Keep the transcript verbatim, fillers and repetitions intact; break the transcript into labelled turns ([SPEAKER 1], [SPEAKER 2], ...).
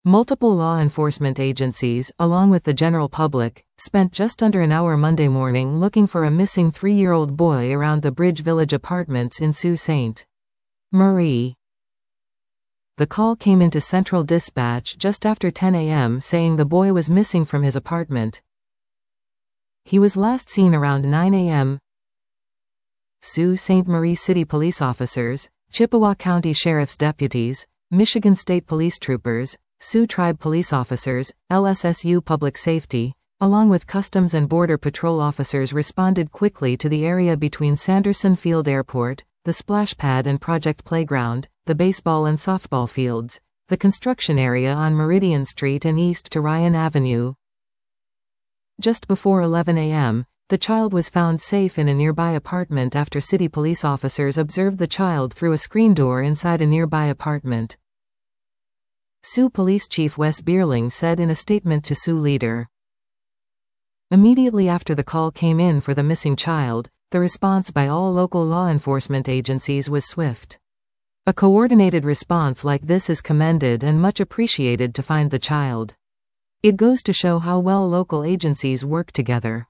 [SPEAKER 1] Multiple law enforcement agencies, along with the general public, spent just under an hour Monday morning looking for a missing three-year-old boy around the Bridge Village apartments in Sault Ste. Marie. The call came into Central Dispatch just after ten a m saying the boy was missing from his apartment. He was last seen around nine a m Sault Ste. Marie City police officers, Chippewa County Sheriff's deputies, Michigan State Police troopers, Sioux Tribe police officers, L S S U Public Safety, along with Customs and Border Patrol officers responded quickly to the area between Sanderson Field Airport, the splash pad and Project Playground, the baseball and softball fields, the construction area on Meridian Street and east to Ryan Avenue. Just before eleven a m, the child was found safe in a nearby apartment after city police officers observed the child through a screen door inside a nearby apartment. Sioux Police Chief Wes Bierling said in a statement to Sioux Leader. Immediately after the call came in for the missing child, the response by all local law enforcement agencies was swift. A coordinated response like this is commended and much appreciated to find the child. It goes to show how well local agencies work together.